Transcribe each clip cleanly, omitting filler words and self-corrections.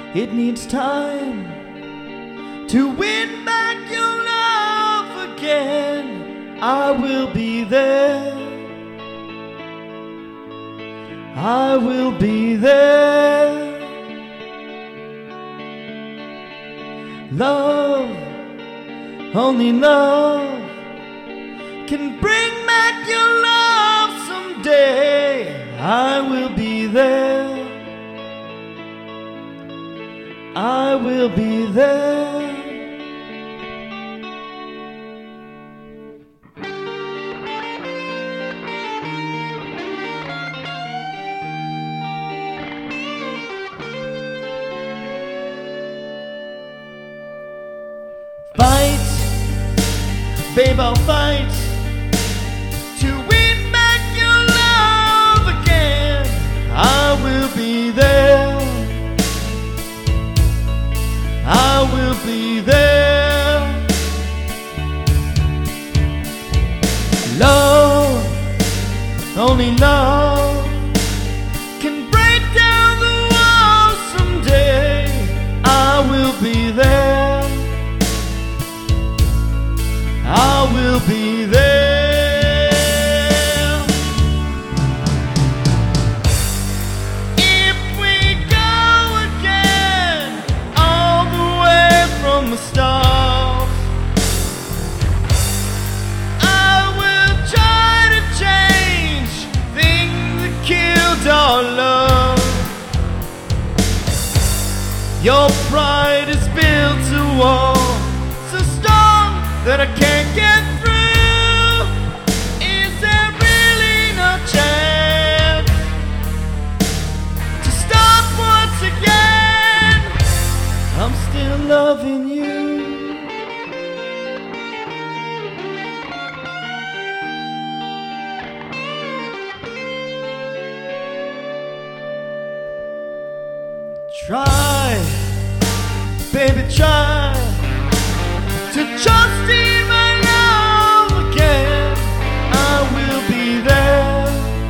It needs time to win back your love again. I will be there. I will be there. Love, only love can bring back your love someday. I will be there. I will be there. Fight, babe, I'll fight to win back your love again. I will be there. I will be there. Love, only love can break down the walls someday. I will be there. I will be there. If we go again all the way from the start, I will try to change things that killed our love. Your pride has built a wall so strong that I can't get through. Is there really no chance to start once again? I'm still loving you. Try, baby, try to trust in my love again. I will be there.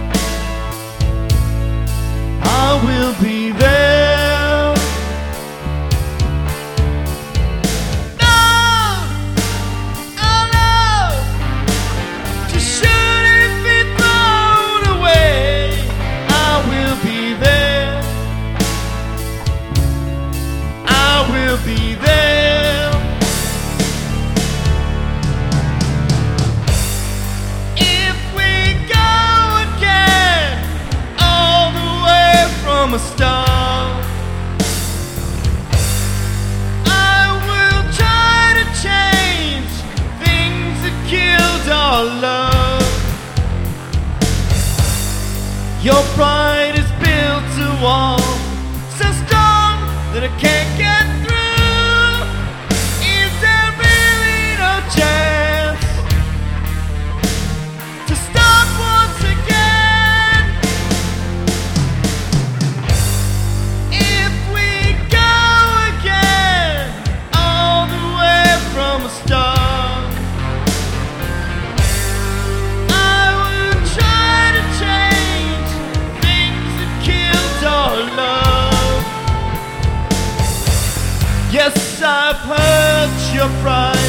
I will be there. Love, oh love, just should it be thrown away. I will be there. I will be there. From a start, I will try to change things that killed our love. Your pride has built a wall so strong that I can't get through. Is there really no chance to start once again? Yes, I've hurt your pride.